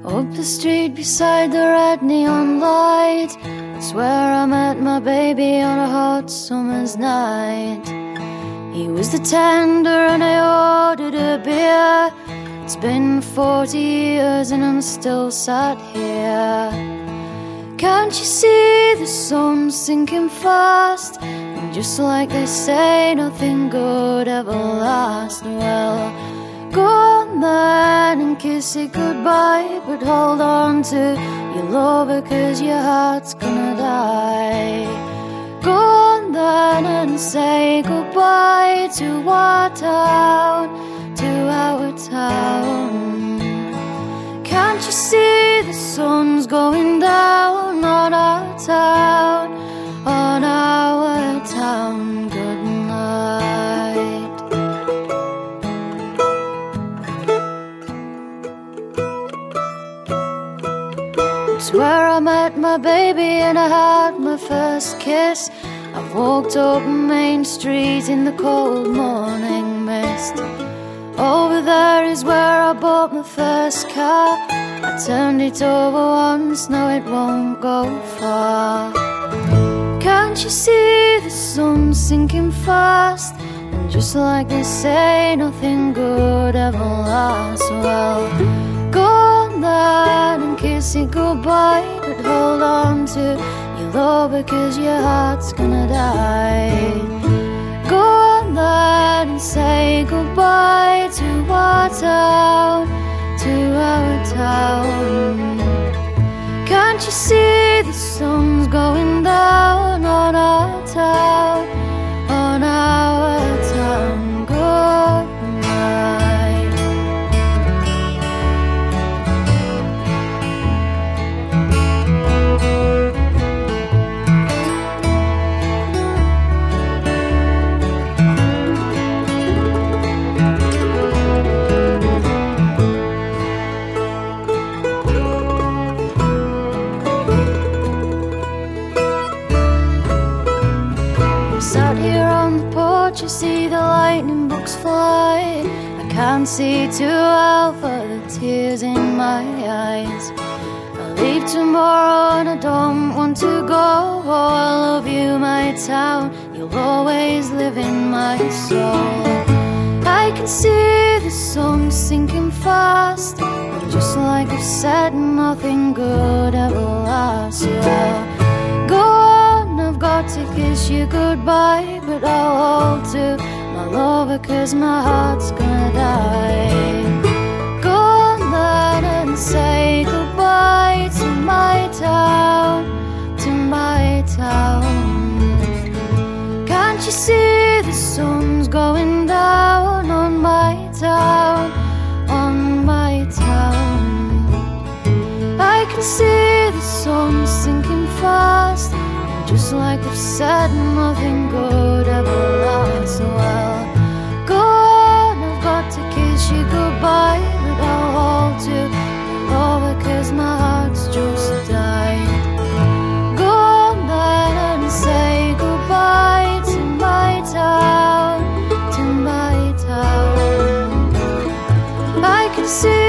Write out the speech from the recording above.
Up the street beside the red neon light, it's where I met my baby on a hot summer's night. He was the tender and I ordered a beer. It's been 40 years and I'm still sat here. Can't you see the sun sinking fast? And just like they say, nothing good ever lasts. Well, go on then and kiss it goodbye, but hold on to your love because your heart's gonna die. Go on then and say goodbye to our town, to our town. Can't you see the sun's going down on our town, on our town? Good night. It's where I met my baby and I had my first kiss. I've walked up Main Street in the cold morning mist. Over there is where I bought my first car. I turned it over once, now it won't go far. Can't you see the sun sinking fast? And just like they say, nothing good ever lasts. Well, go on then and kiss it goodbye, but hold on to your love because your heart's gonna die. Go on then and say goodbye to our town, to our town. Can't you see the sun's going down on our town, on our town? Good night. Sat here on the porch, I see the lightning bugs fly. I can't see too well for the tears in my eyes. I'll leave tomorrow and I don't want to go. Oh, I love you, my town, you'll always live in my soul. I can see the sun sinking fast, and just like I've said, nothing good ever lasts. Well, go on, I've got to kiss you goodbye, but I'll hold to my lover cause my heart's gonna die. Go on then and say goodbye to my town, to my town. Can't you see the sun's going down on my town, on my town? I can see the sun sinking fast, and just like I've said, nothing good ever lasts. Well, go on, I've got to kiss you goodbye, but I'll hold to your love cause my heart's just died. Go on then and say goodbye to my town, to my town. I can see